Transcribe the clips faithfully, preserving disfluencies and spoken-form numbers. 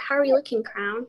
How are we looking, Crown?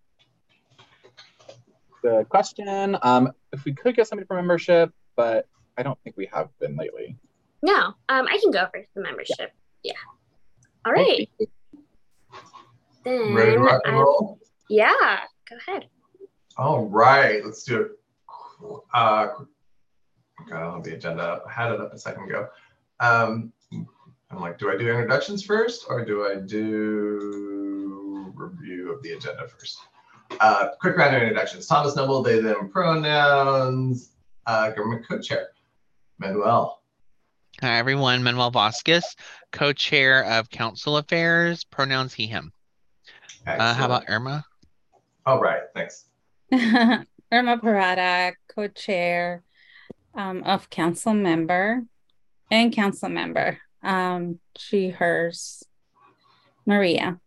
Good question. Um, if we could get somebody for membership, but I don't think we have been lately. No, um, I can go for the membership. Yeah. yeah. All right. Then ready to rock and I, roll? Yeah, go ahead. All right, let's do it. Uh, got on the agenda. I had it up a second ago. Um, I'm like, do I do introductions first or do I do review of the agenda first? Uh, quick round of introductions. Thomas Noble, they, them pronouns. Uh, government co-chair, Manuel. Hi, everyone. Manuel Vasquez, co-chair of Council Affairs, pronouns he, him. Uh, how about Irma? All right, thanks. Irma Parada, co-chair um, of council member and council member. Um, she, hers. Maria.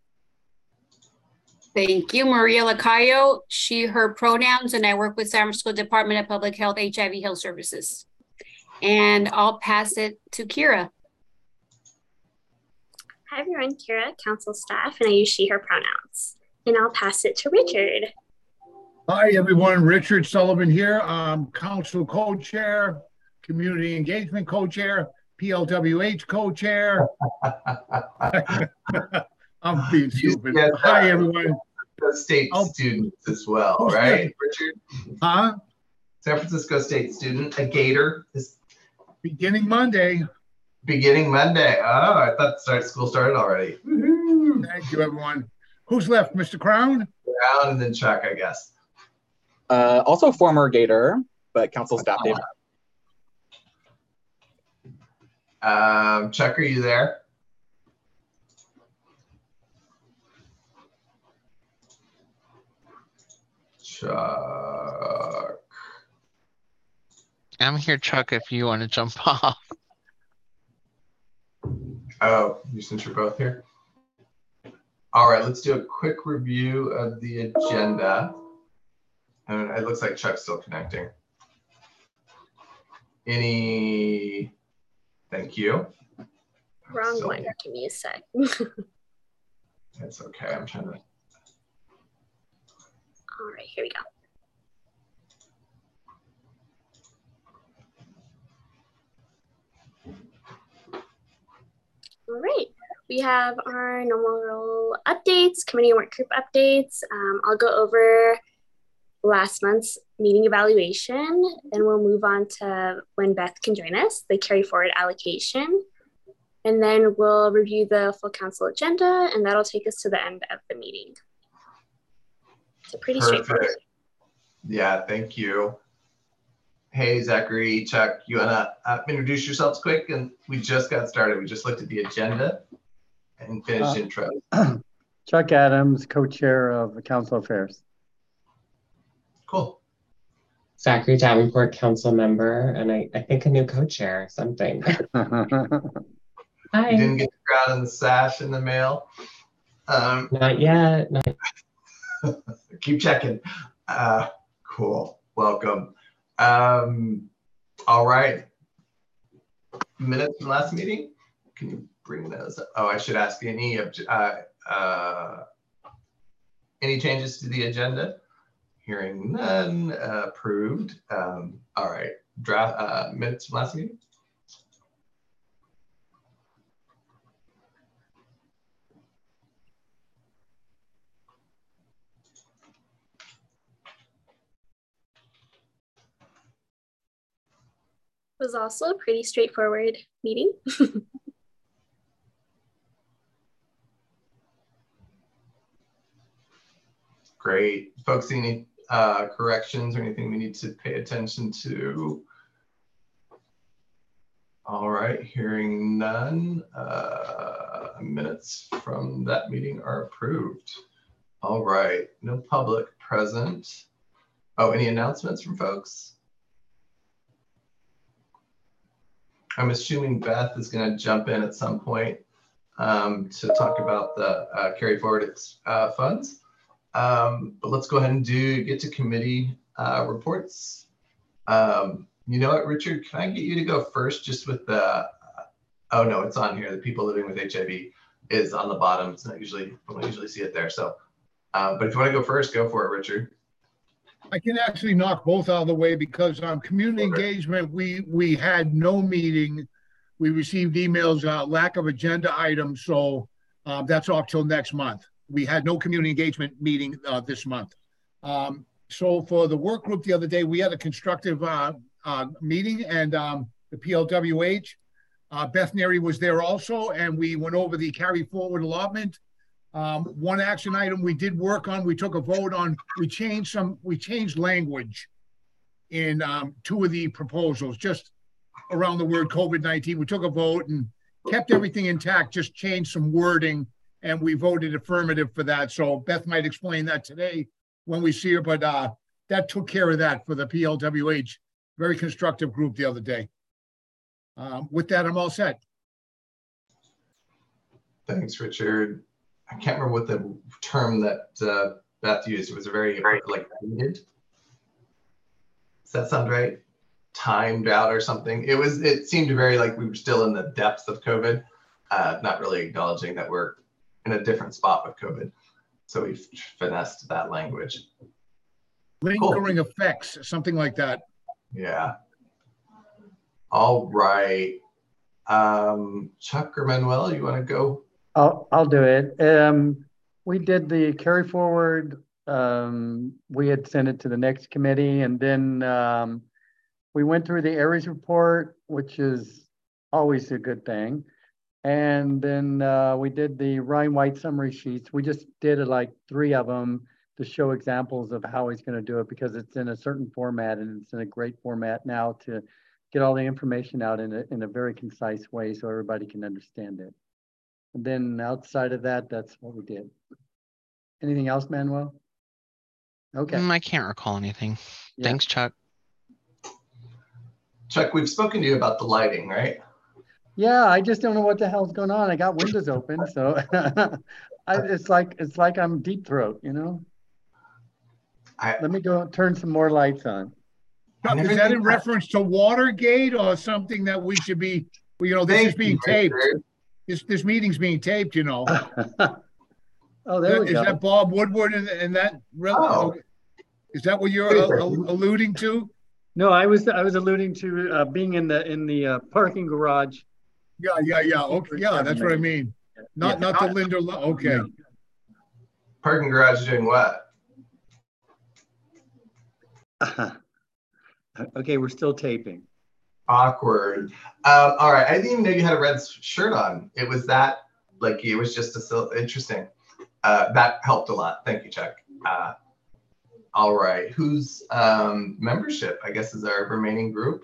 Thank you. Maria Lacayo, she, her pronouns, and I work with San Francisco Department of Public Health, H I V Health Services. And I'll pass it to Kira. Hi, everyone. Kira, council staff, and I use she, her pronouns. And I'll pass it to Richard. Hi, everyone. Richard Sullivan here. I'm council co-chair, community engagement co-chair, P L W H co-chair. I'm being stupid. Hi, everyone. State oh. students as well, Who's right, that? Richard? Huh? San Francisco State student, a Gator. Is beginning Monday. Beginning Monday. Oh, I thought start, school started already. Woo-hoo. Thank you, everyone. Who's left, Mister Crown? Crown and then Chuck, I guess. Uh, also former Gator, but council staff. Um, Chuck, are you there? Chuck. I'm here, Chuck, if you want to jump off. Oh, you since you're both here? All right, let's do a quick review of the agenda. And it looks like Chuck's still connecting. Any, thank you. Wrong still... one, give me a sec. It's okay, I'm trying to. All right, here we go. All right, we have our normal updates, committee work group updates. Um, I'll go over last month's meeting evaluation, then we'll move on to when Beth can join us, the carry forward allocation. And then we'll review the full council agenda, and that'll take us to the end of the meeting. So pretty Perfect. straightforward. Yeah, thank you. Hey, Zachary, Chuck, you wanna uh, introduce yourselves quick? And we just got started. We just looked at the agenda and finished uh, intro. Chuck Adams, co-chair of the Council Affairs. Cool. Zachary Davenport, council member, and I, I think a new co-chair, something. Hi. You didn't get the crown and the sash in the mail? Um, not yet. Not... Keep checking. Uh, cool. Welcome. Um, all right. Minutes from last meeting. Can you bring those up? Oh, I should ask any uh, uh, any changes to the agenda? Hearing none. Uh, approved. Um, all right. Draft uh, minutes from last meeting. Was also a pretty straightforward meeting. Great. Folks, see any uh, corrections or anything we need to pay attention to? All right, hearing none, uh, minutes from that meeting are approved. All right, no public present. Oh, any announcements from folks? I'm assuming Beth is going to jump in at some point um, to talk about the uh, carry forward uh, funds. Um, but let's go ahead and do get to committee uh, reports. Um, you know what, Richard, can I get you to go first just with the, uh, oh no, it's on here. The people living with H I V is on the bottom. It's not usually, I don't usually see it there. So Uh, but if you want to go first, go for it, Richard. I can actually knock both out of the way because um, community engagement, we we had no meeting. We received emails, uh, lack of agenda items, so um, that's off till next month. We had no community engagement meeting uh, this month. Um, so for the work group the other day, we had a constructive uh, uh, meeting, and um, the P L W H, uh, Beth Neary was there also, and we went over the carry forward allotment. Um, one action item we did work on, we took a vote on, we changed some, we changed language in um, two of the proposals, just around the word COVID nineteen. We took a vote and kept everything intact, just changed some wording, and we voted affirmative for that. So Beth might explain that today when we see her, but uh, that took care of that for the P L W H. Very constructive group the other day. Um, with that, I'm all set. Thanks, Richard. I can't remember what the term that uh, Beth used. It was a very like needed. Does that sound right? Timed out or something. It was. It seemed very like we were still in the depths of COVID, uh, not really acknowledging that we're in a different spot with COVID. So we finessed that language. Lingering Cool. effects, something like that. Yeah. All right. Um, Chuck or Manuel, you want to go? I'll, I'll do it. Um, we did the carry forward. Um, we had sent it to the next committee, and then um, we went through the Aries report, which is always a good thing. And then uh, we did the Ryan White summary sheets. We just did it like three of them to show examples of how he's going to do it, because it's in a certain format, and it's in a great format now to get all the information out in a, in a very concise way so everybody can understand it. And then outside of that, that's what we did. Anything else, Manuel? Okay. Mm, I can't recall anything. Yeah. Thanks, Chuck. Chuck, we've spoken to you about the lighting, right? Yeah, I just don't know what the hell's going on. I got windows open, so I, it's like it's like I'm deep throat, you know. I, Let me go turn some more lights on. I never Is that think in that- reference to Watergate or something that we should be, well, you know, this Thank is being you, taped. Richard. This this meeting's being taped, you know. Oh, there That- we Is go. that Bob Woodward and, and that? Really? Oh. Okay. Is that what you're uh, alluding to? No, I was I was alluding to uh, being in the in the uh, parking garage. Yeah, yeah, yeah. Okay, yeah, that's what I mean. Not Yeah. not the Linda. Lo- Okay. No. Parking garage doing what? Okay, we're still taping. Awkward. Um, all right. I didn't even know you had a red shirt on. It was that, like, it was just a so interesting. Uh, that helped a lot. Thank you, Chuck. Uh, all right. Whose um, membership, I guess, is our remaining group?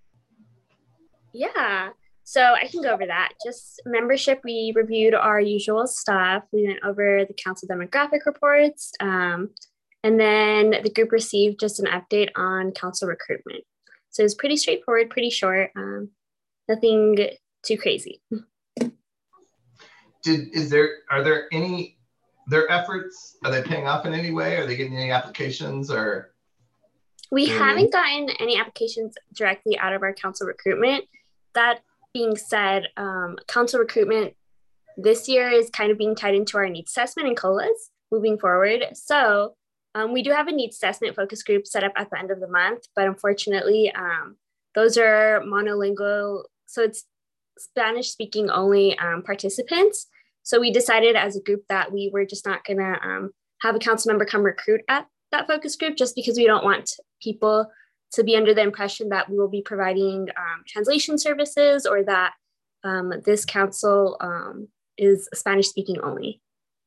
Yeah, so I can go over that. Just membership, we reviewed our usual stuff. We went over the council demographic reports. Um, and then the group received just an update on council recruitment. So it was pretty straightforward, pretty short, um, nothing too crazy. Did is there are there any their efforts? Are they paying off in any way? Are they getting any applications or? We Mm. haven't gotten any applications directly out of our council recruitment. That being said, um, council recruitment this year is kind of being tied into our needs assessment and COLAs moving forward. So um, we do have a needs assessment focus group set up at the end of the month, but unfortunately, um, those are monolingual. So it's Spanish speaking only um, participants. So we decided as a group that we were just not gonna um, have a council member come recruit at that focus group, just because we don't want people to be under the impression that we will be providing um, translation services, or that um, this council um, is Spanish speaking only.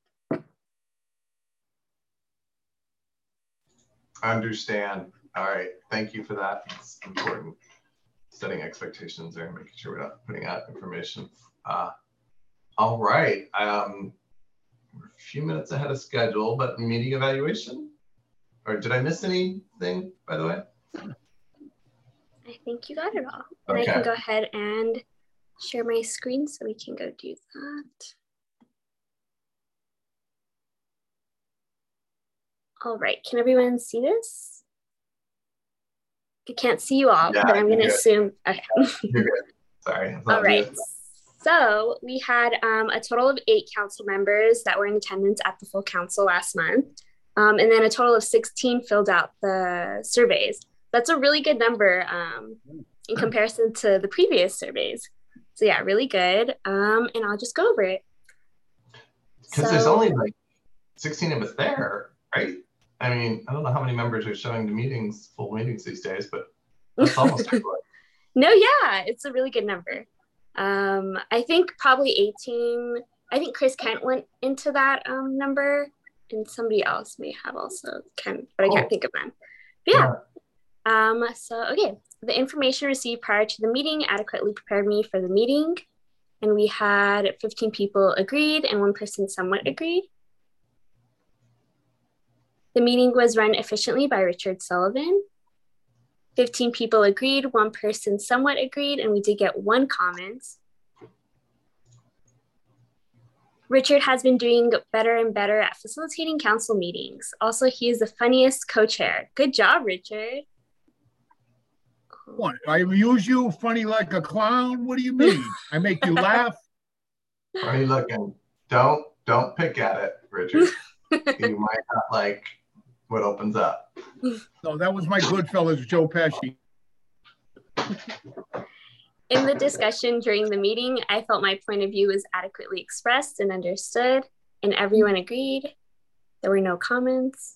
Understand. All right. Thank you for that. It's important. Setting expectations there, making sure we're not putting out information. Uh, all right. Um, we're a few minutes ahead of schedule, but meeting evaluation? Or did I miss anything, by the way? I think you got it all. And Okay. I can go ahead and share my screen so we can go do that. All right, can everyone see this? I can't see you all, Yeah, but I'm you're gonna good. assume, okay. You're good. Sorry. I thought All we right, had- So we had um, a total of eight council members that were in attendance at the full council last month. Um, and then a total of sixteen filled out the surveys. That's a really good number um, in comparison to the previous surveys. So yeah, really good. Um, and I'll just go over it. Because so, there's only like sixteen of us there, right? I mean, I don't know how many members are showing the meetings, full meetings these days, but that's almost everyone. No, yeah, it's a really good number. Um, I think probably eighteen, I think Chris Kent went into that um, number, and somebody else may have also Kent, but Cool. I can't think of them. But yeah. yeah. Um, so, okay. The information received prior to the meeting adequately prepared me for the meeting. And we had fifteen people agreed and one person somewhat agreed. The meeting was run efficiently by Richard Sullivan. fifteen people agreed, one person somewhat agreed, and we did get one comment. Richard has been doing better and better at facilitating council meetings. Also, he is the funniest co-chair. Good job, Richard. What? I amuse you, funny like a clown? What do you mean? I make you laugh? Why are you looking? Don't don't pick at it, Richard. You might not like what opens up. No, that was my Goodfellas, Joe Pesci. In the discussion during the meeting, I felt my point of view was adequately expressed and understood, and everyone agreed. There were no comments.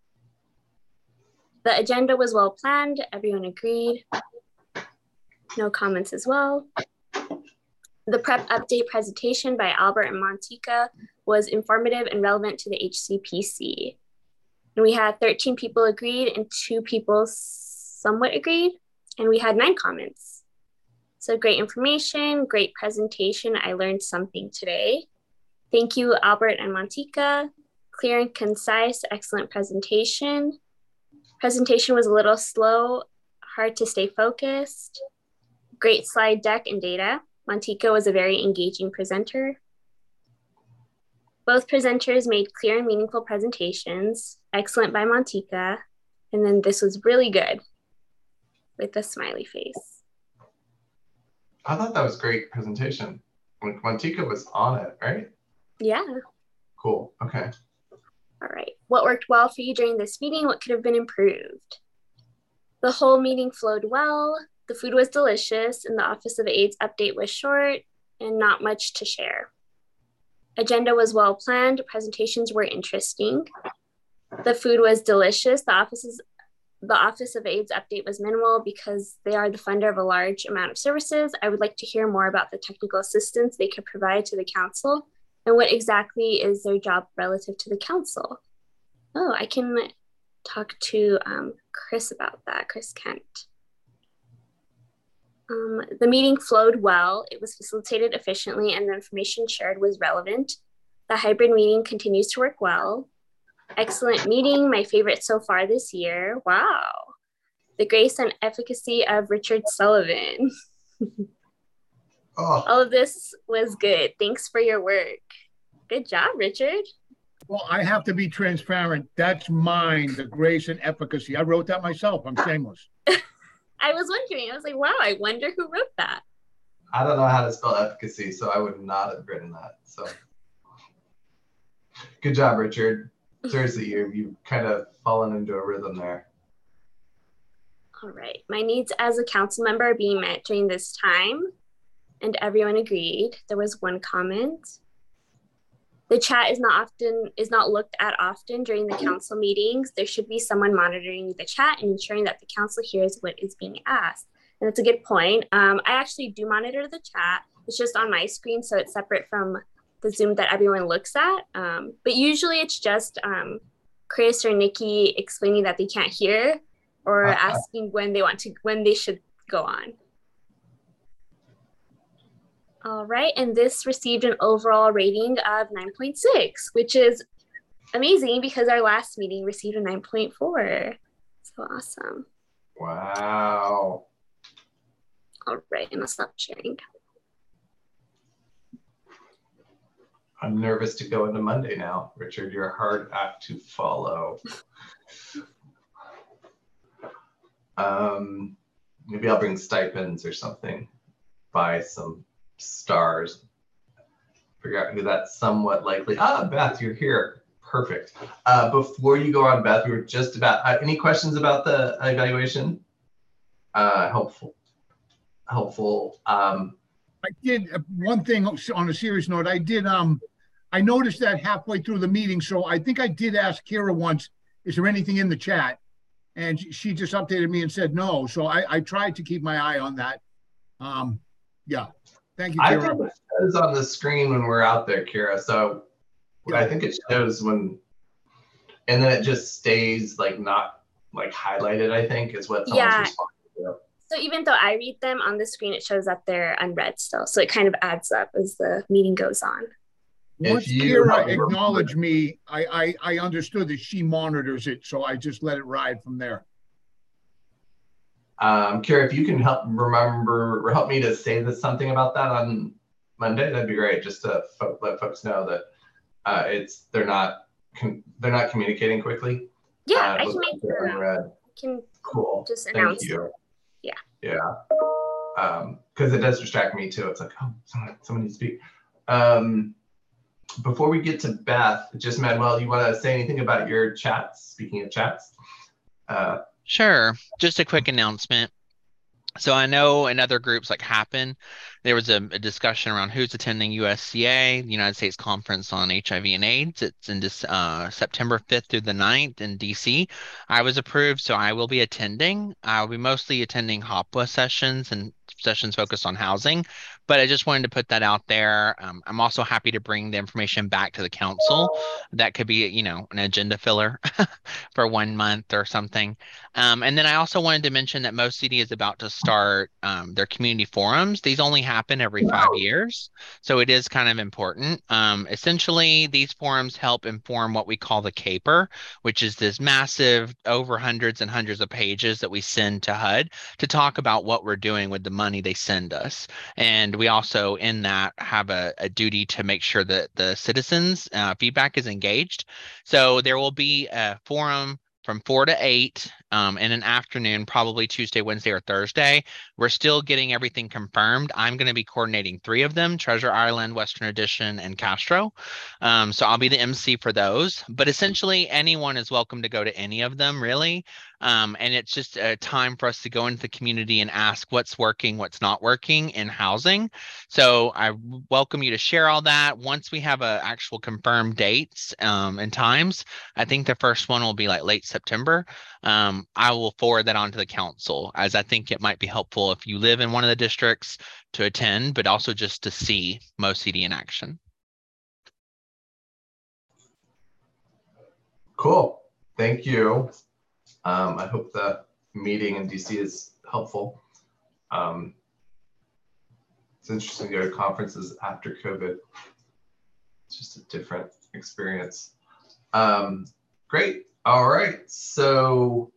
The agenda was well planned. Everyone agreed. No comments as well. The prep update presentation by Albert and Montika was informative and relevant to the H C P C. And we had thirteen people agreed and two people somewhat agreed. And we had nine comments. So great information, great presentation. I learned something today. Thank you, Albert and Montika. Clear and concise, excellent presentation. Presentation was a little slow, hard to stay focused. Great slide deck and data. Montika was a very engaging presenter. Both presenters made clear and meaningful presentations. Excellent by Montika. And then this was really good with a smiley face. I thought that was great presentation. When Montika was on it, right? Yeah. Cool. Okay. All right. What worked well for you during this meeting? What could have been improved? The whole meeting flowed well. The food was delicious, and the Office of AIDS update was short and not much to share. Agenda was well planned. Presentations were interesting. The food was delicious. The office's The Office of AIDS update was minimal because they are the funder of a large amount of services. I would like to hear more about the technical assistance they could provide to the council and what exactly is their job relative to the council. Oh, I can talk to um, Chris about that, Chris Kent. Um, the meeting flowed well. It was facilitated efficiently and the information shared was relevant. The hybrid meeting continues to work well. Excellent meeting, my favorite so far this year. Wow. The grace and efficacy of Richard Sullivan. Oh. All of this was good. Thanks for your work. Good job, Richard. Well, I have to be transparent. That's mine, the grace and efficacy. I wrote that myself. I'm shameless. I was wondering, I was like, wow, I wonder who wrote that. I don't know how to spell efficacy, so I would not have written that. So good job, Richard. Seriously, you, you've kind of fallen into a rhythm there. All right. My needs as a council member are being met during this time, and everyone agreed. There was one comment. The chat is not often is not looked at often during the council meetings. There should be someone monitoring the chat and ensuring that the council hears what is being asked. And that's a good point. Um, I actually do monitor the chat. It's just on my screen, so it's separate from the Zoom that everyone looks at. Um, but usually it's just um, Chris or Nikki explaining that they can't hear or uh-huh. asking when they want to, when they should go on. All right, and this received an overall rating of nine point six, which is amazing because our last meeting received a nine point four. So awesome. Wow. All right, and I'll stop sharing. I'm nervous to go into Monday now. Richard, you're a hard act to follow. um, maybe I'll bring stipends or something. Buy some stars. Figure out who that's somewhat likely. Ah, Beth, you're here. Perfect. Uh, before you go on, Beth, we were just about, uh, any questions about the evaluation? Uh, helpful. Helpful. Um, I did uh, one thing on a serious note. I did, um, I noticed that halfway through the meeting. So I think I did ask Kira once, is there anything in the chat? And she just updated me and said no. So I, I tried to keep my eye on that. Um, yeah. Thank you, I Kira. think it shows on the screen when we're out there, Kira. So yeah. I think it shows when, and then it just stays like not like highlighted, I think is what someone's yeah. responding to. So even though I read them on the screen, it shows that they're unread still. So it kind of adds up as the meeting goes on. Once Kira acknowledged me, I, I, I understood that she monitors it. So I just let it ride from there. Um, Kira, if you can help remember, help me to say this, something about that on Monday, that'd be great. Just to fo let folks know that uh, it's they're not they're not communicating quickly. Yeah, uh, I can make unread. I can cool. Just announce. Thank you. Yeah. Yeah. Um, because it does distract me too. It's like, oh, someone, someone needs to speak. Um, before we get to Beth, just Manuel, you want to say anything about your chats? Speaking of chats. Uh, Sure. Just a quick announcement. So I know in other groups like Happen, there was a, a discussion around who's attending U S C A, the United States Conference on H I V and AIDS. It's in this, uh, September fifth through the ninth in D C. I was approved, so I will be attending. I'll be mostly attending H O P W A sessions and sessions focused on housing, but I just wanted to put that out there. Um, I'm also happy to bring the information back to the council. That could be, you know, an agenda filler for one month or something. Um, and then I also wanted to mention that Mo C D is about to start um, their community forums. These only happen every five years, so it is kind of important. Um, essentially, these forums help inform what we call the CAPER, which is this massive, over hundreds and hundreds of pages that we send to H U D to talk about what we're doing with the money they send us. And we also, in that, have a, a duty to make sure that the citizens' uh, feedback is engaged. So there will be a forum from four to eight um, in an afternoon, probably Tuesday, Wednesday, or Thursday. We're still getting everything confirmed. I'm going to be coordinating three of them: Treasure Island, Western Addition, and Castro. Um, so I'll be the M C for those. But essentially, anyone is welcome to go to any of them, really. Um, and it's just a time for us to go into the community and ask what's working, what's not working in housing. So I welcome you to share all that. Once we have a actual confirmed dates um, and times, I think the first one will be like late September. Um, I will forward that on to the council, as I think it might be helpful if you live in one of the districts to attend, but also just to see Mo C D in action. Cool. Thank you. Um, I hope the meeting in D C is helpful. Um, it's interesting to go to conferences after COVID. It's just a different experience. Um, great. All right. So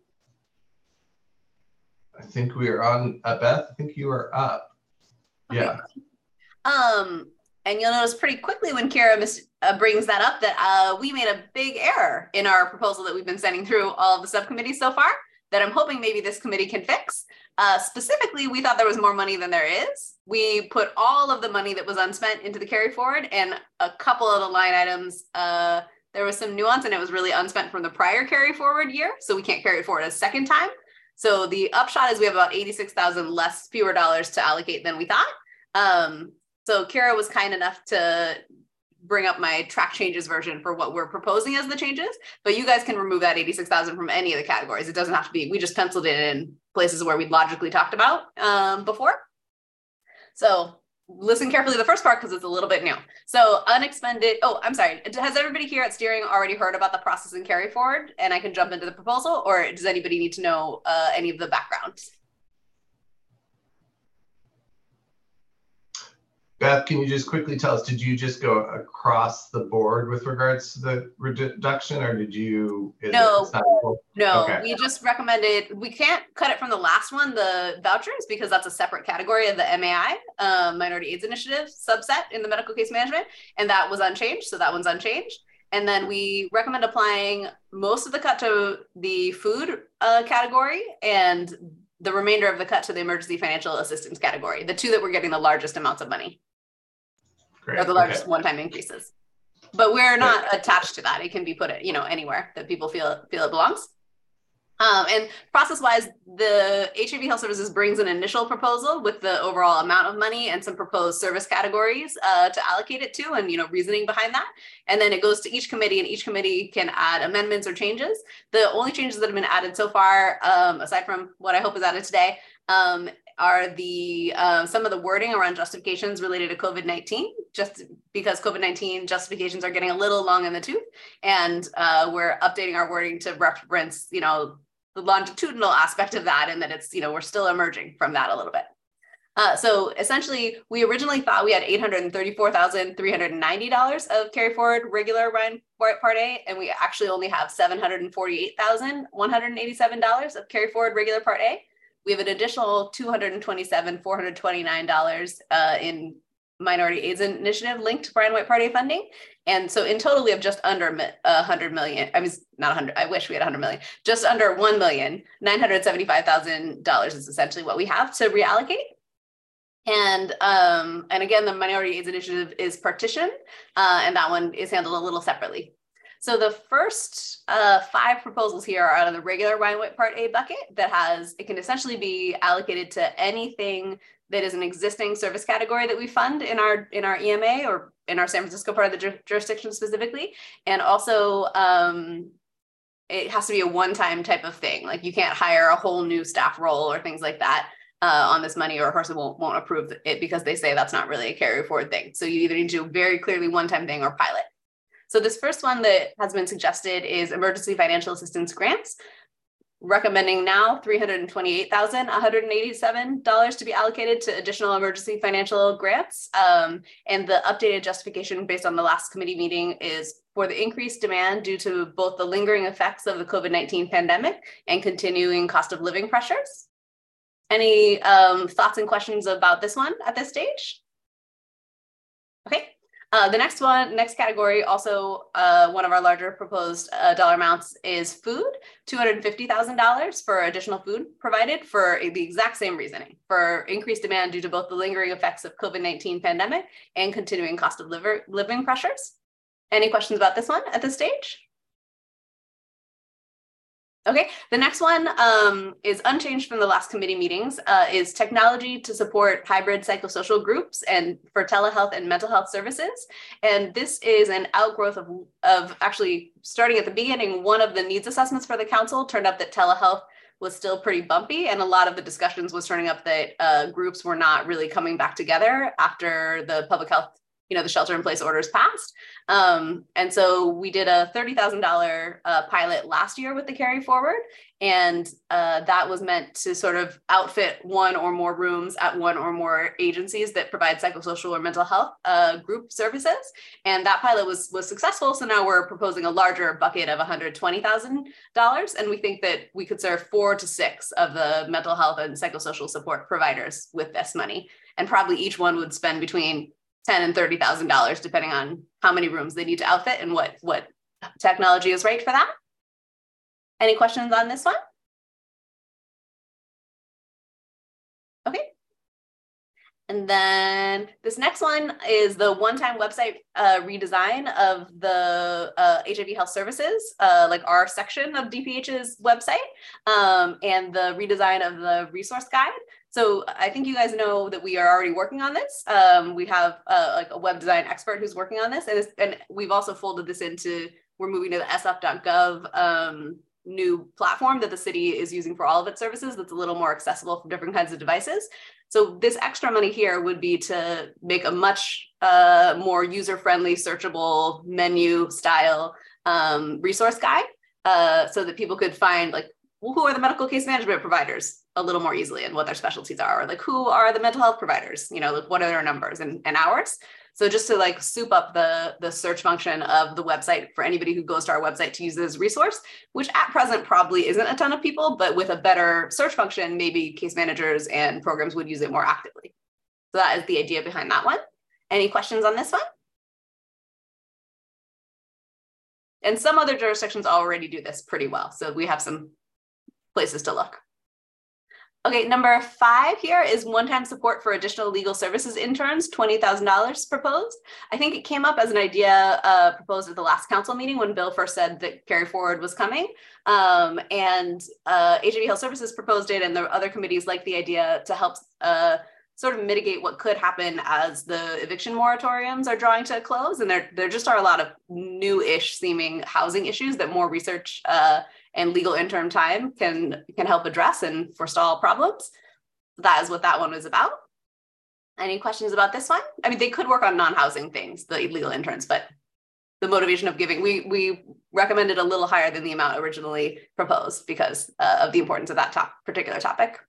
I think we are on. Uh, Beth, I think you are up. Okay. Yeah. Um, and you'll notice pretty quickly when Kira mis uh, brings that up that uh, we made a big error in our proposal that we've been sending through all of the subcommittees so far that I'm hoping maybe this committee can fix. Uh, specifically, we thought there was more money than there is. We put all of the money that was unspent into the carry forward, and a couple of the line items, uh, there was some nuance and it was really unspent from the prior carry forward year. So we can't carry it forward a second time. So the upshot is we have about eighty-six thousand less, fewer dollars to allocate than we thought. Um, so Kira was kind enough to bring up my track changes version for what we're proposing as the changes, but you guys can remove that eighty-six thousand from any of the categories. It doesn't have to be, we just penciled it in places where we'd logically talked about um, before. So listen carefully to the first part because it's a little bit new. So unexpended, oh, I'm sorry. Has everybody here at steering already heard about the process and carry forward? And I can jump into the proposal, or does anybody need to know uh, any of the background? Beth, can you just quickly tell us, did you just go across the board with regards to the reduction, or did you? No, no, okay. We just recommended, we can't cut it from the last one, the vouchers, because that's a separate category of the M A I, um, Minority AIDS Initiative subset in the medical case management, and that was unchanged, so that one's unchanged. And then we recommend applying most of the cut to the food uh, category and the remainder of the cut to the emergency financial assistance category, the two that we're getting the largest amounts of money. Great. are the largest Okay. one-time increases. But we're not attached to that. It can be put, you know, anywhere that people feel feel it belongs. Um, and process-wise, the H I V Health Services brings an initial proposal with the overall amount of money and some proposed service categories uh, to allocate it to, and you know, reasoning behind that. And then it goes to each committee, and each committee can add amendments or changes. The only changes that have been added so far, um, aside from what I hope is added today, um, are the uh, some of the wording around justifications related to COVID nineteen, just because COVID nineteen justifications are getting a little long in the tooth, and uh, we're updating our wording to reference, you know, the longitudinal aspect of that, and that it's, you know, we're still emerging from that a little bit. Uh, so essentially, we originally thought we had eight hundred thirty-four thousand three hundred ninety dollars of carry forward regular Ryan Part A, and we actually only have seven hundred forty-eight thousand one hundred eighty-seven dollars of carry forward regular Part A. We have an additional two hundred twenty-seven thousand four hundred twenty-nine dollars uh, in Minority AIDS Initiative linked to Brian White Part A funding. And so in total, we have just under one hundred million. I mean, not one hundred, I wish we had one hundred million, just under one million nine hundred seventy-five thousand dollars is essentially what we have to reallocate. And um, and again, the Minority AIDS Initiative is partitioned, uh, and that one is handled a little separately. So the first uh, five proposals here are out of the regular Ryan White Part A bucket that has, it can essentially be allocated to anything that is an existing service category that we fund in our in our E M A or in our San Francisco part of the ju jurisdiction specifically. And also um, it has to be a one-time type of thing. Like you can't hire a whole new staff role or things like that uh, on this money, or a person won't, won't approve it because they say that's not really a carry forward thing. So you either need to do a very clearly one-time thing or pilot. So this first one that has been suggested is emergency financial assistance grants, recommending now three hundred twenty-eight thousand one hundred eighty-seven dollars to be allocated to additional emergency financial grants. Um, and the updated justification based on the last committee meeting is for the increased demand due to both the lingering effects of the COVID nineteen pandemic and continuing cost of living pressures. Any um, thoughts and questions about this one at this stage? Okay. Uh, the next one, next category, also uh, one of our larger proposed uh, dollar amounts is food, two hundred fifty thousand dollars for additional food provided for the exact same reasoning, for increased demand due to both the lingering effects of COVID nineteen pandemic and continuing cost of liver, living pressures. Any questions about this one at this stage? Okay, the next one um, is unchanged from the last committee meetings, uh, is technology to support hybrid psychosocial groups and for telehealth and mental health services. And this is an outgrowth of, of actually starting at the beginning, one of the needs assessments for the council turned up that telehealth was still pretty bumpy. And a lot of the discussions was turning up that uh, groups were not really coming back together after the public health, you know, the shelter in place orders passed. Um, and so we did a thirty thousand dollar uh, pilot last year with the carry forward. And uh, that was meant to sort of outfit one or more rooms at one or more agencies that provide psychosocial or mental health uh, group services. And that pilot was, was successful. So now we're proposing a larger bucket of one hundred twenty thousand dollars. And we think that we could serve four to six of the mental health and psychosocial support providers with this money. And probably each one would spend between ten thousand and thirty thousand dollars, depending on how many rooms they need to outfit and what, what technology is right for that. Any questions on this one? Okay. And then this next one is the one-time website uh, redesign of the uh, H I V Health Services, uh, like our section of D P H's website, um, and the redesign of the resource guide. So I think you guys know that we are already working on this. Um, we have uh, like a web design expert who's working on this, and, and we've also folded this into, we're moving to the S F dot gov um, new platform that the city is using for all of its services that's a little more accessible from different kinds of devices. So this extra money here would be to make a much uh, more user-friendly, searchable menu style um, resource guide uh, so that people could find like, well, who are the medical case management providers a little more easily and what their specialties are, or like who are the mental health providers, you know, like what are their numbers and, and hours. So just to like soup up the, the search function of the website for anybody who goes to our website to use this resource, which at present probably isn't a ton of people, but with a better search function, maybe case managers and programs would use it more actively. So that is the idea behind that one. Any questions on this one? And some other jurisdictions already do this pretty well. So we have some places to look. Okay, number five here is one-time support for additional legal services interns, twenty thousand dollars proposed. I think it came up as an idea uh, proposed at the last council meeting when Bill first said that Carry Forward was coming. Um, and uh, H I V Health Services proposed it, and the other committees like the idea to help uh, sort of mitigate what could happen as the eviction moratoriums are drawing to a close. And there, there just are a lot of new-ish seeming housing issues that more research uh, and legal intern time can, can help address and forestall problems. That is what that one was about. Any questions about this one? I mean, they could work on non-housing things, the legal interns, but the motivation of giving, we, we recommended a little higher than the amount originally proposed because uh, of the importance of that top, particular topic.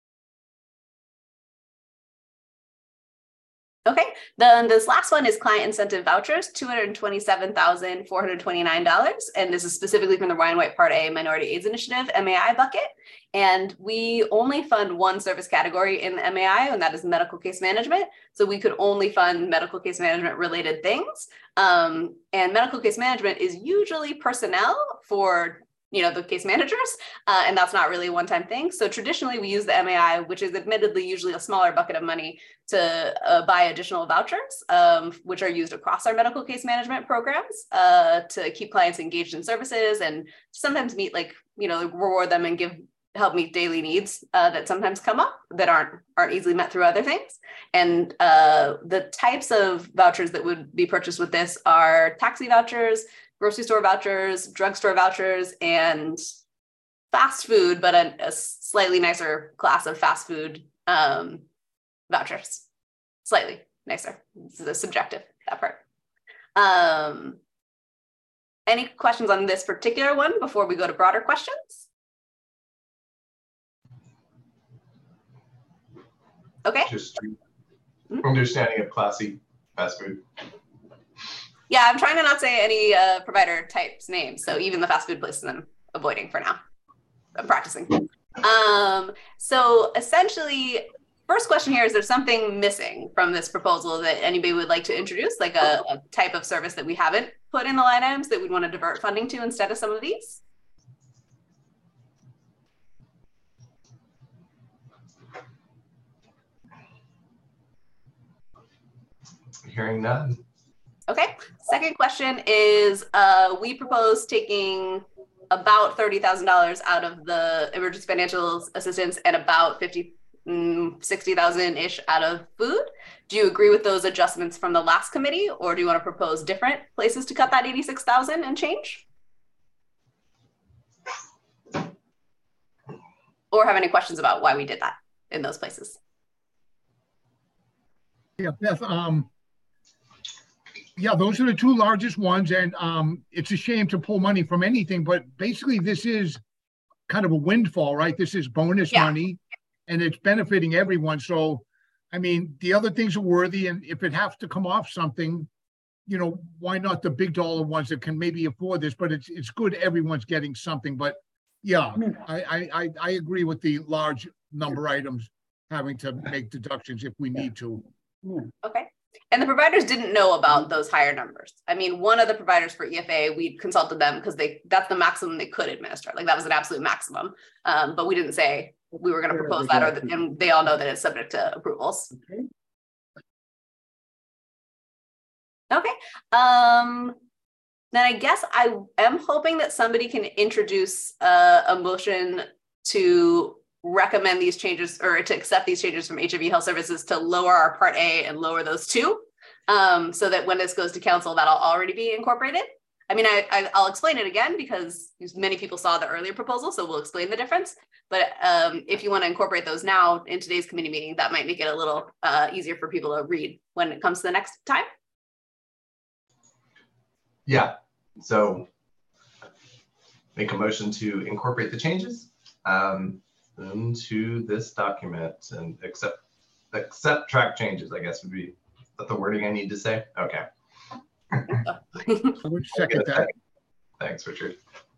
Okay, then this last one is client incentive vouchers, two hundred twenty-seven thousand four hundred twenty-nine dollars. And this is specifically from the Ryan White Part A Minority AIDS Initiative, M A I bucket. And we only fund one service category in the M A I, and that is medical case management. So we could only fund medical case management related things. Um, and medical case management is usually personnel for you know, the case managers, uh, and that's not really a one-time thing. So traditionally we use the M A I, which is admittedly usually a smaller bucket of money to uh, buy additional vouchers, um, which are used across our medical case management programs uh, to keep clients engaged in services and sometimes meet like, you know, reward them and give help meet daily needs uh, that sometimes come up that aren't aren't easily met through other things. And uh, the types of vouchers that would be purchased with this are taxi vouchers, grocery store vouchers, drugstore vouchers, and fast food, but a, a slightly nicer class of fast food um, vouchers. Slightly nicer. This is a subjective, that part. Um, any questions on this particular one before we go to broader questions? Okay. Just understanding of classy fast food. Yeah, I'm trying to not say any uh, provider types names. So even the fast food places I'm avoiding for now. I'm practicing. Um, so essentially, first question here, is there something missing from this proposal that anybody would like to introduce, like a, a type of service that we haven't put in the line items that we'd want to divert funding to instead of some of these? Hearing none. Okay, second question is, uh, we propose taking about thirty thousand dollars out of the emergency financial assistance and about fifty, sixty thousand-ish out of food. Do you agree with those adjustments from the last committee, or do you want to propose different places to cut that eighty-six thousand and change? Or have any questions about why we did that in those places? Yeah, Beth, um, yeah, those are the two largest ones, and um, it's a shame to pull money from anything, but basically this is kind of a windfall, right? This is bonus Yeah. money, and it's benefiting everyone. So, I mean, the other things are worthy, and if it has to come off something, you know, why not the big dollar ones that can maybe afford this? But it's it's good everyone's getting something. But yeah, I I I agree with the large number items having to make deductions if we need to. Okay. And the providers didn't know about those higher numbers. I mean, one of the providers for E F A, we consulted them because they that's the maximum they could administer. Like that was an absolute maximum. Um, but we didn't say we were going to propose that, or the, and they all know that it's subject to approvals. Okay. Okay. Um, then I guess I am hoping that somebody can introduce uh, a motion to recommend these changes or to accept these changes from H I V Health Services to lower our Part A and lower those two, um, so that when this goes to council, that'll already be incorporated. I mean, I, I, I'll explain it again because many people saw the earlier proposal, so we'll explain the difference. But um, if you want to incorporate those now in today's committee meeting, that might make it a little uh, easier for people to read when it comes to the next time. Yeah, so make a motion to incorporate the changes um, into this document and accept accept track changes, I guess would be, is that the wording I need to say? Okay. I would second that. Thanks, Richard.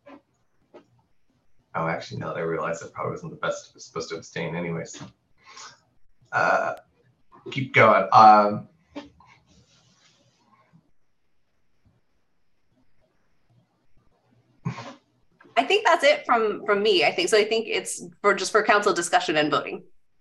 Oh, actually, now that I realize I probably wasn't the best, I was supposed to abstain anyways. Uh, keep going. Um, I think that's it from from me. I think so. I think it's for just for council discussion and voting.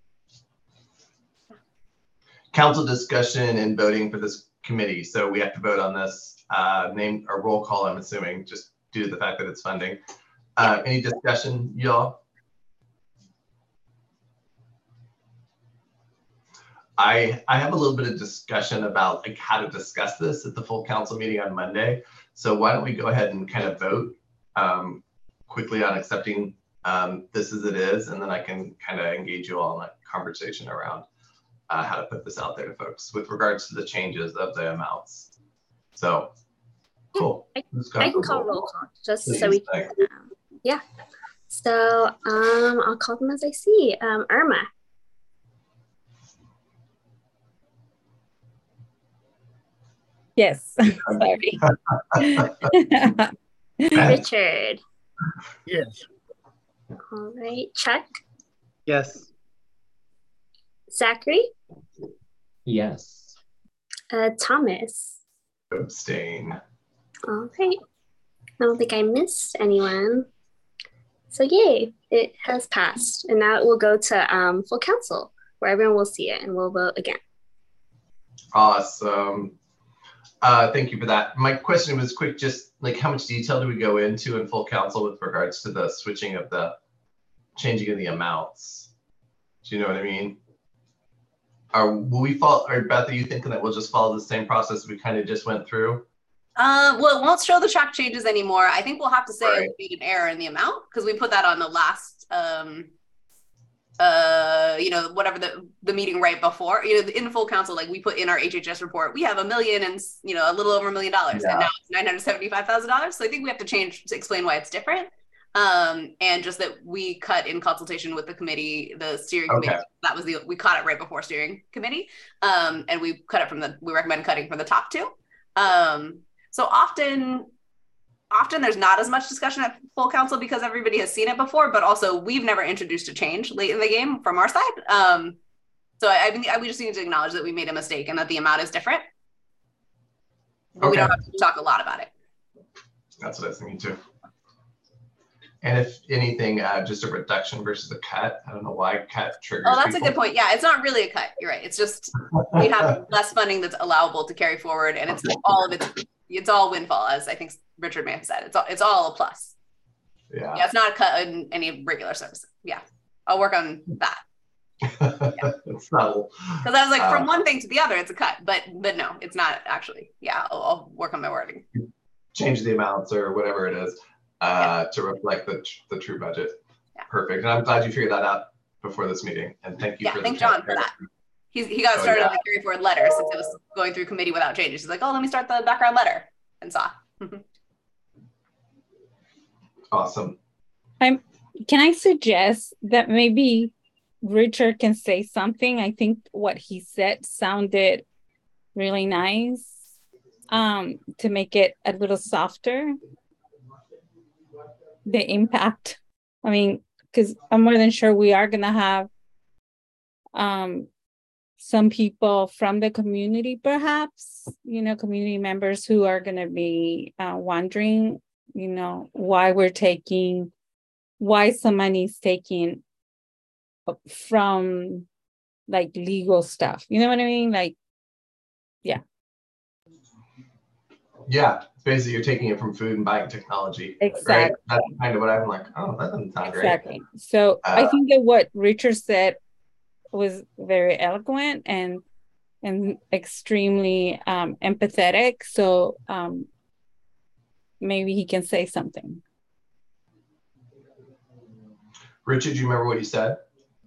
Council discussion and voting for this committee. So we have to vote on this. Uh, name a roll call. I'm assuming just due to the fact that it's funding. Uh, any discussion, y'all? I I have a little bit of discussion about like how to discuss this at the full council meeting on Monday. So why don't we go ahead and kind of vote um, quickly on accepting um, this as it is, and then I can kind of engage you all in a conversation around uh, how to put this out there to folks with regards to the changes of the amounts. So cool. I, I can call roll call just Please, so we can. Um, yeah. So um, I'll call them as I see. Um, Irma. Yes. Sorry. Richard. Yes. All right. Chuck. Yes. Zachary. Yes. Uh, Thomas. Abstain. All right. I don't think I missed anyone. So yay, it has passed. And now it will go to um, full council where everyone will see it and we'll vote again. Awesome. Uh, thank you for that. My question was quick, just like how much detail do we go into in full council with regards to the switching of the changing of the amounts? Do you know what I mean? Are will we follow, or Beth, are you thinking that we'll just follow the same process we kind of just went through? Uh, well, it won't show the track changes anymore. I think we'll have to say Right. we made an error in the amount because we put that on the last, um, uh, you know, whatever the, the meeting right before, you know, in full council, like we put in our H H S report, we have a million and, you know, a little over a million dollars Yeah. and now it's nine hundred seventy-five thousand dollars. So I think we have to change to explain why it's different. Um, and just that we cut in consultation with the committee, the steering Okay. committee. That was the, we caught it right before steering committee. Um, and we cut it from the, we recommend cutting from the top two. Um, so often, often there's not as much discussion at full council because everybody has seen it before, but also we've never introduced a change late in the game from our side. Um, so I, I think we just need to acknowledge that we made a mistake and that the amount is different. But we Okay. don't have to talk a lot about it. That's what I was thinking too. And if anything, uh, just a reduction versus a cut. I don't know why cut triggers. Oh, that's people. a good point. Yeah, it's not really a cut. You're right. It's just we have less funding that's allowable to carry forward, and it's all of it. It's all windfall, as I think Richard may have said. It's all it's all a plus. Yeah. Yeah, it's not a cut in any regular service. Yeah, I'll work on that. It's not. Because I was like, from Uh, one thing to the other, it's a cut, but but no, it's not actually. Yeah, I'll, I'll work on my wording. Change the amounts or whatever it is uh, to reflect the tr- the true budget. Yeah. Perfect. And I'm glad you figured that out before this meeting. And thank you Yeah, for thank the John for that. He's, he got Oh, started yeah. on the carry forward letter since it was going through committee without changes. He's like, oh, let me start the background letter, and saw. Awesome. I'm, can I suggest that maybe Richard can say something? I think what he said sounded really nice, um, to make it a little softer. The impact. I mean, because I'm more than sure we are gonna have um some people from the community, perhaps, you know, community members who are gonna be uh, wondering, you know, why we're taking, why some money's taking from like legal stuff. You know what I mean? Like, yeah. Yeah. Basically, you're taking it from food and buying technology. Exactly. Right? That's kind of what I'm like, oh, that doesn't sound Exactly. great. So Uh, I think that what Richard said was very eloquent and and extremely um, empathetic. So um, maybe he can say something. Richard, do you remember what you said?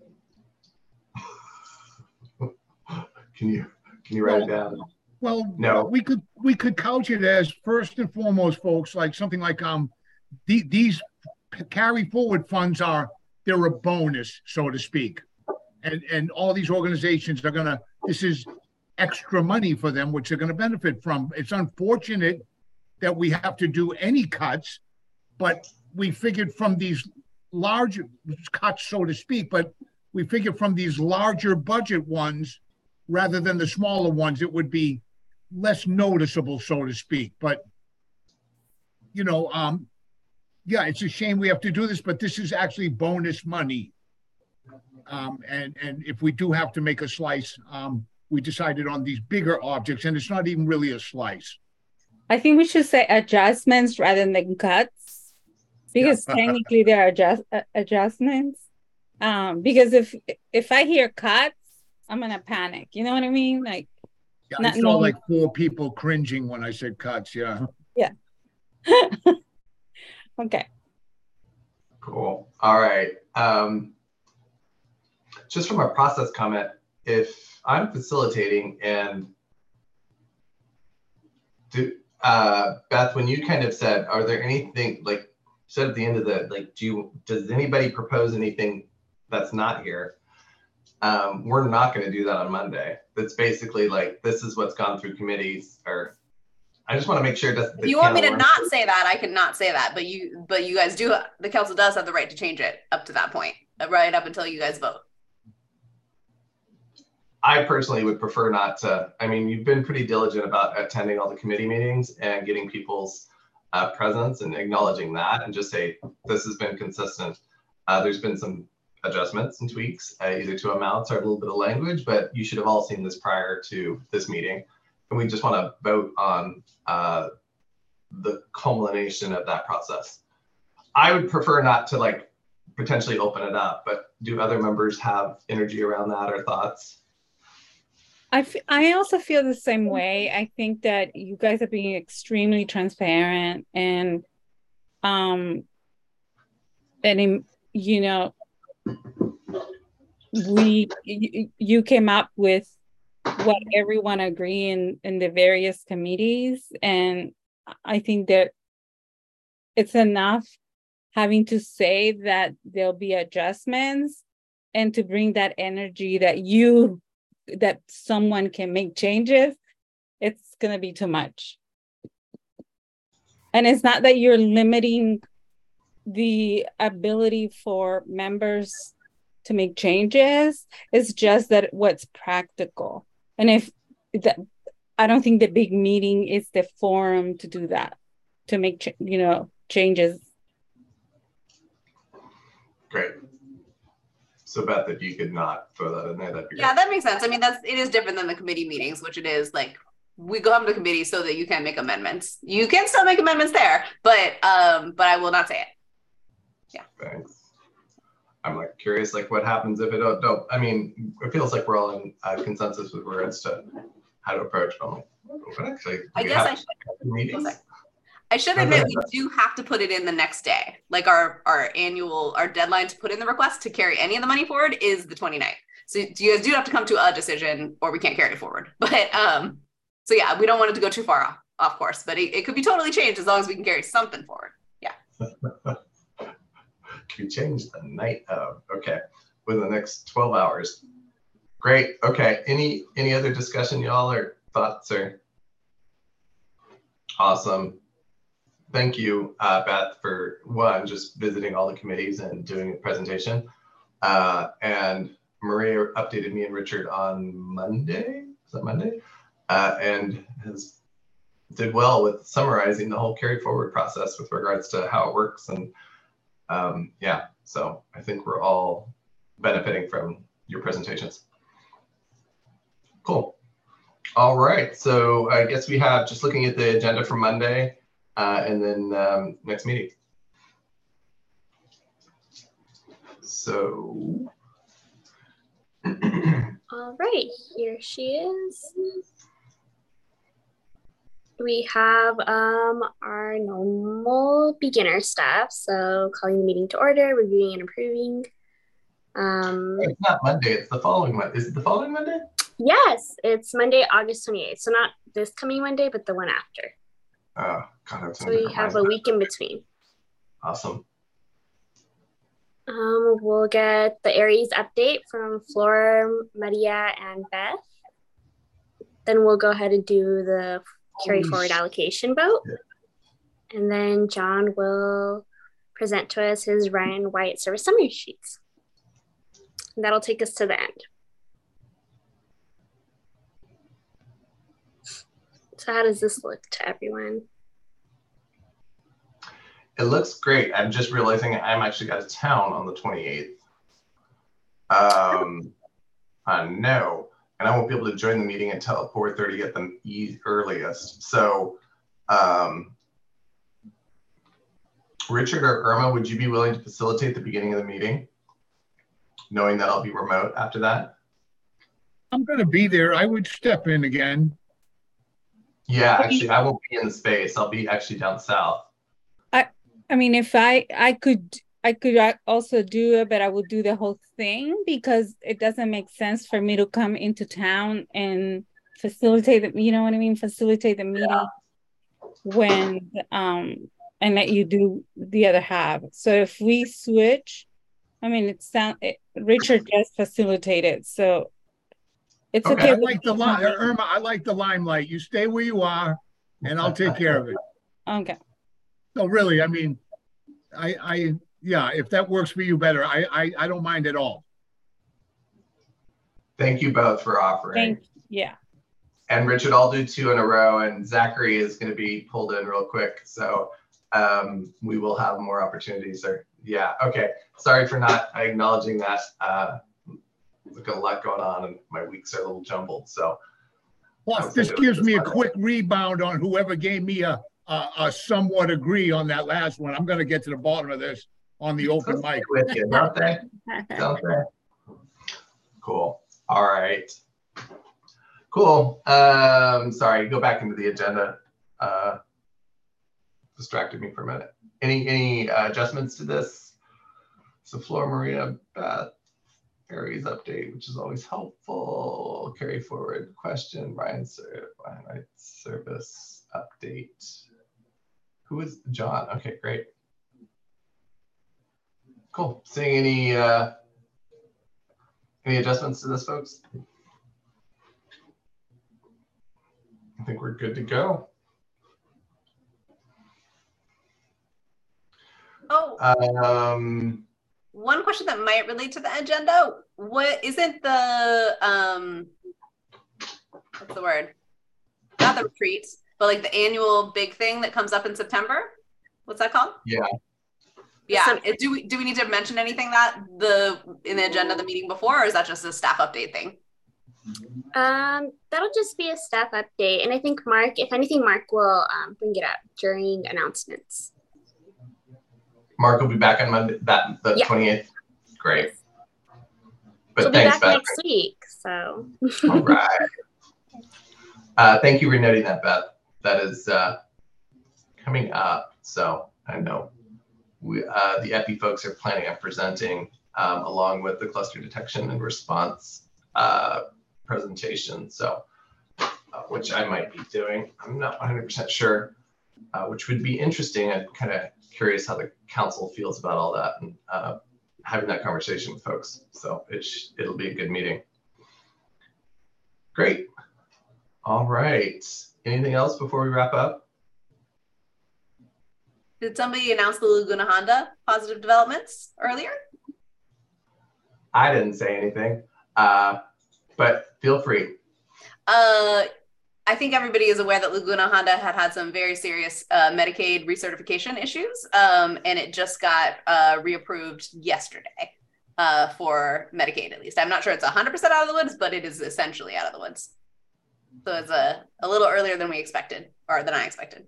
Can you can you write it down? Well, No. we could we could couch it as first and foremost, folks, like something like um, the, these carry forward funds are they're a bonus, so to speak, and and all these organizations are gonna. This is extra money for them, which they're gonna benefit from. It's unfortunate that we have to do any cuts, but we figured from these large cuts, so to speak, but we figured from these larger budget ones, rather than the smaller ones, it would be less noticeable, so to speak. But, you know, um, yeah, it's a shame we have to do this, but this is actually bonus money. Um, and, and if we do have to make a slice, um, we decided on these bigger objects, and it's not even really a slice. I think we should say adjustments rather than cuts, because technically there are adjust, uh, adjustments. Um, because if if I hear cuts, I'm gonna panic. You know what I mean? Like, yeah, I saw like four people cringing when I said cuts. Yeah. Yeah. Okay. Cool. All right. Um, just from a process comment, if I'm facilitating and do, uh, Beth, when you kind of said, are there anything, like you said at the end of the, like, do you, does anybody propose anything that's not here? Um, we're not going to do that on Monday. That's basically like, this is what's gone through committees, or I just want to make sure that if you want me to not say that, I can not say that, but you, but you guys do, the council does have the right to change it up to that point, right up until you guys vote. I personally would prefer not to. I mean, you've been pretty diligent about attending all the committee meetings and getting people's uh, presence and acknowledging that, and just say, this has been consistent. Uh, there's been some adjustments and tweaks, uh, either to amounts or a little bit of language, but you should have all seen this prior to this meeting. And we just want to vote on uh, the culmination of that process. I would prefer not to like potentially open it up, but do other members have energy around that or thoughts? I, f I also feel the same way. I think that you guys are being extremely transparent, and um and in, you know, we you, you came up with what everyone agree in in the various committees, and I think that it's enough having to say that there'll be adjustments and to bring that energy that you that someone can make changes. It's going to be too much. And it's not that you're limiting the ability for members to make changes. It's just that what's practical. And if that, I don't think the big meeting is the forum to do that, to make, you know, changes. Great. So Beth, if you could not throw that in there, that'd be great. Yeah, that makes sense. I mean, that's, it is different than the committee meetings, which it is like, we go up to committee so that you can make amendments. You can still make amendments there, but um, but I will not say it. Yeah. Thanks. I'm like curious, like what happens if it don't, don't I mean, it feels like we're all in uh, consensus with regards to how to approach, but I'm like, what actually, I guess I should. Meetings? I should admit we do have to put it in the next day. Like our, our annual, our deadline to put in the request to carry any of the money forward is the twenty-ninth. So you guys do have to come to a decision or we can't carry it forward. But um, so yeah, we don't want it to go too far off, off course, but it, it could be totally changed as long as we can carry something forward. Yeah. Can be changed the night of, okay, within the next twelve hours. Great, okay. Any, any other discussion y'all or thoughts or? Awesome. Thank you, uh, Beth, for one, just visiting all the committees and doing a presentation. Uh, and Maria updated me and Richard on Monday, is that Monday? Uh, and has did well with summarizing the whole carry forward process with regards to how it works. And um, yeah, so I think we're all benefiting from your presentations. Cool. All right, so I guess we have just looking at the agenda for Monday. Uh, and then um, next meeting. So. All right, here she is. We have um, our normal beginner stuff. So calling the meeting to order, reviewing and approving. Um, it's not Monday, it's the following Monday. Is it the following Monday? Yes, it's Monday, August twenty-eighth. So not this coming Monday, but the one after. Oh, God, so we have a week in between. Awesome. Um, we'll get the Aries update from Flora, Maria, and Beth. Then we'll go ahead and do the carry forward allocation vote. And then John will present to us his Ryan Wyatt service summary sheets. And that'll take us to the end. So how does this look to everyone? it looks great. I'm just realizing I'm actually out of town on the twenty-eighth. Um, uh, no, and I won't be able to join the meeting until four thirty at the e earliest. So, um, Richard or Irma, would you be willing to facilitate the beginning of the meeting, knowing that I'll be remote after that? I'm going to be there. I would step in again. Yeah, actually, I won't be in the space. I'll be actually down south. I I mean, if I I could I could also do it, but I would do the whole thing because it doesn't make sense for me to come into town and facilitate the, you know what I mean, facilitate the meeting yeah. when um and let you do the other half. So if we switch, I mean, it sound it, Richard just facilitated, so it's okay. okay. I like the line, Irma. I like the limelight. You stay where you are, and I'll take care of it. Okay. No, really, I mean, I, I, yeah, if that works for you better, I, I, I don't mind at all. Thank you both for offering. Thank you. Yeah. And Richard, I'll do two in a row, and Zachary is going to be pulled in real quick, so um, we will have more opportunities. Or yeah, okay. Sorry for not acknowledging that. Uh, There's got a lot going on, and my weeks are a little jumbled. So, plus, this gives me a quick rebound on whoever gave me a, a, a somewhat agree on that last one. I'm going to get to the bottom of this on the open mic. With you, don't they? Don't they? Cool. All right. Cool. Um, sorry, go back into the agenda. Uh, distracted me for a minute. Any any uh, adjustments to this? So, Flora Maria, Beth. Aries update, which is always helpful. Carry forward question, Ryan, Ryan service update. Who is John? Okay, great. Cool. Seeing any uh, any adjustments to this, folks? I think we're good to go. Oh. Um. One question that might relate to the agenda, what isn't the, um, what's the word? Not the retreat, but like the annual big thing that comes up in September? What's that called? Yeah. Yeah, so, do we do we need to mention anything that the in the agenda of the meeting before, or is that just a staff update thing? Um, that'll just be a staff update. And I think Mark, if anything, Mark will um, bring it up during announcements. Mark will be back on Monday, that the yeah. twenty-eighth. Great. But He'll thanks, be back Beth. next week. So. All right. Uh, thank you for noting that, Beth. That is uh, coming up. So I know we, uh, the Epi folks are planning on presenting um, along with the cluster detection and response uh, presentation. So, uh, which I might be doing. I'm not one hundred percent sure, uh, which would be interesting. I'm kind of curious how the council feels about all that and uh, having that conversation with folks. So it sh it'll be a good meeting. Great. All right. Anything else before we wrap up? Did somebody announce the Laguna Honda positive developments earlier? I didn't say anything, uh, but feel free. Uh, I think everybody is aware that Laguna Honda had had some very serious uh, Medicaid recertification issues, um, and it just got uh, reapproved yesterday uh, for Medicaid, at least. I'm not sure it's one hundred percent out of the woods, but it is essentially out of the woods. So it's a, a little earlier than we expected, or than I expected.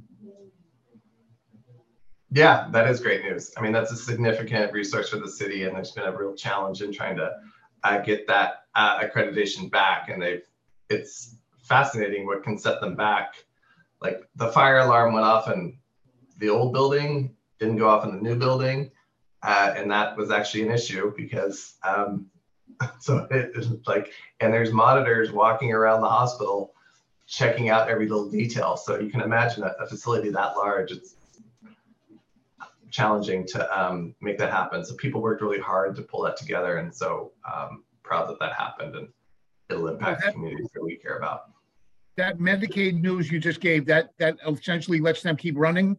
Yeah, that is great news. I mean, that's a significant resource for the city, and there's been a real challenge in trying to uh, get that uh, accreditation back, and they've, it's fascinating what can set them back. Like the fire alarm went off in the old building, didn't go off in the new building, uh, and that was actually an issue because um, so it is like, and there's monitors walking around the hospital checking out every little detail. So you can imagine a, a facility that large, it's challenging to um, make that happen. So people worked really hard to pull that together, and so um, proud that that happened, and it'll impact the communities that we care about. That Medicaid news you just gave, that that essentially lets them keep running?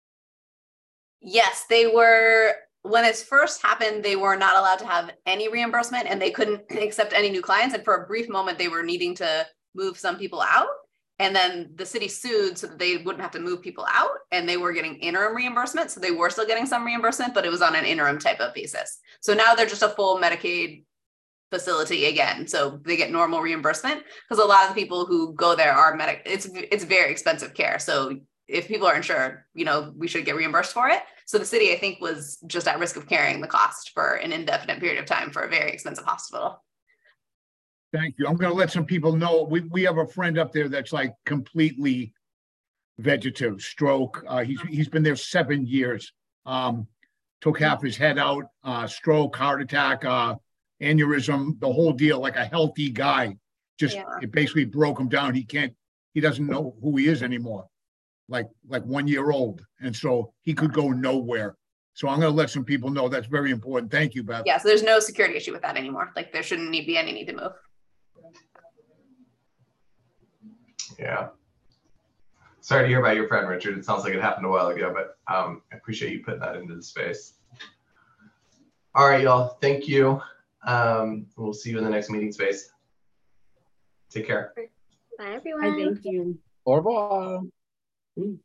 Yes, they were, when this first happened, they were not allowed to have any reimbursement, and they couldn't accept any new clients. And for a brief moment, they were needing to move some people out. And then the city sued so that they wouldn't have to move people out, and they were getting interim reimbursement. So they were still getting some reimbursement, but it was on an interim type of basis. So now they're just a full Medicaid facility again. So they get normal reimbursement, because a lot of the people who go there are medic, it's, it's very expensive care. So if people are insured, you know, we should get reimbursed for it. So the city, I think, was just at risk of carrying the cost for an indefinite period of time for a very expensive hospital. Thank you. I'm going to let some people know. We, we have a friend up there that's like completely vegetative, stroke. Uh, he's, he's been there seven years. Um, took half his head out, uh, stroke, heart attack, uh, aneurysm, the whole deal, like a healthy guy. Just, yeah. It basically broke him down. He can't, he doesn't know who he is anymore. Like, like one year old. And so he could go nowhere. So I'm going to let some people know. That's very important. Thank you, Beth. Yeah, so there's no security issue with that anymore. Like there shouldn't need, be any need to move. Yeah. Sorry to hear about your friend, Richard. It sounds like it happened a while ago, but um, I appreciate you putting that into the space. All right, y'all. Thank you. Um, we'll see you in the next meeting space. Take care. Bye, everyone. Thank you. Au revoir. Mm.